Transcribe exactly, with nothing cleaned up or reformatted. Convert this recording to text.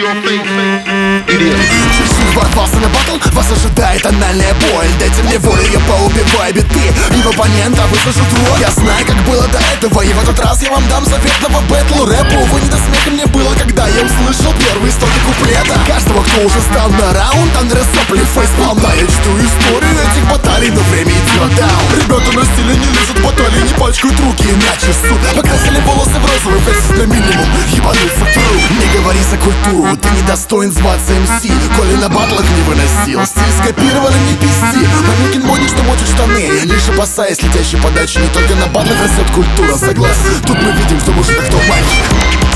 your face, idiot. Чуть-чуть ворвался на батл, вас ожидает анальная боль. Дайте мне волю, я поубиваю биты и в оппонента высажу твой. Я знаю, как было до этого, и в этот раз я вам дам заветного бэтлу рэпу. Увы, не до смеха мне было, когда я услышал первые строки куплета. Каждого, кто уже стал на раунд, Андре сопли фейспалм. Да, я чту историю этих баталий, но время идет даун. Ребята на стиле не лезут в баталии, не пачкают руки, иначе суд. Покрасили волосы в розовый, версис на минимум, ебанулся тру. Не говори за культуру, ты не достоин зваться эм си. Коли на батлах не выносил, стиль скопировали, не пизди. Намекин моди, что мочит штаны, лишь опасаясь летящей подачи. Не только на батлах растет культура, согласен. Тут мы видим, что мужик, а кто мальчик.